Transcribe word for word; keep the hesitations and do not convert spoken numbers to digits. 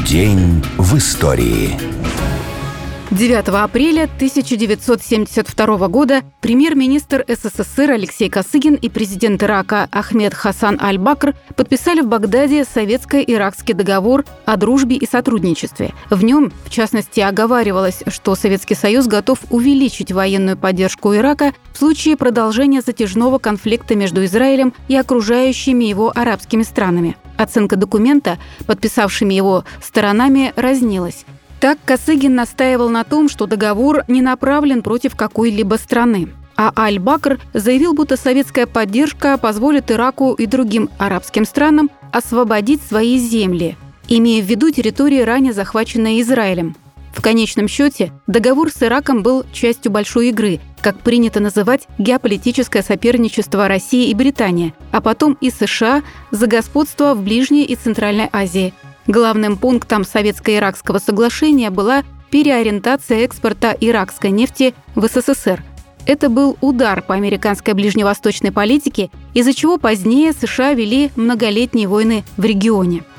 День в истории. девятого апреля тысяча девятьсот семьдесят второго года премьер-министр СССР Алексей Косыгин и президент Ирака Ахмед Хасан аль-Бакр подписали в Багдаде советско-иракский договор о дружбе и сотрудничестве. В нем, в частности, оговаривалось, что Советский Союз готов увеличить военную поддержку Ирака в случае продолжения затяжного конфликта между Израилем и окружающими его арабскими странами. Оценка документа, подписавшими его сторонами, разнилась. Так, Косыгин настаивал на том, что договор не направлен против какой-либо страны. А Аль-Бакр заявил, будто советская поддержка позволит Ираку и другим арабским странам освободить свои земли, имея в виду территории, ранее захваченные Израилем. В конечном счете, договор с Ираком был частью большой игры, как принято называть геополитическое соперничество России и Британии, а потом и США за господство в Ближней и Центральной Азии. Главным пунктом советско-иракского соглашения была переориентация экспорта иракской нефти в СССР. Это был удар по американской ближневосточной политике, из-за чего позднее США вели многолетние войны в регионе.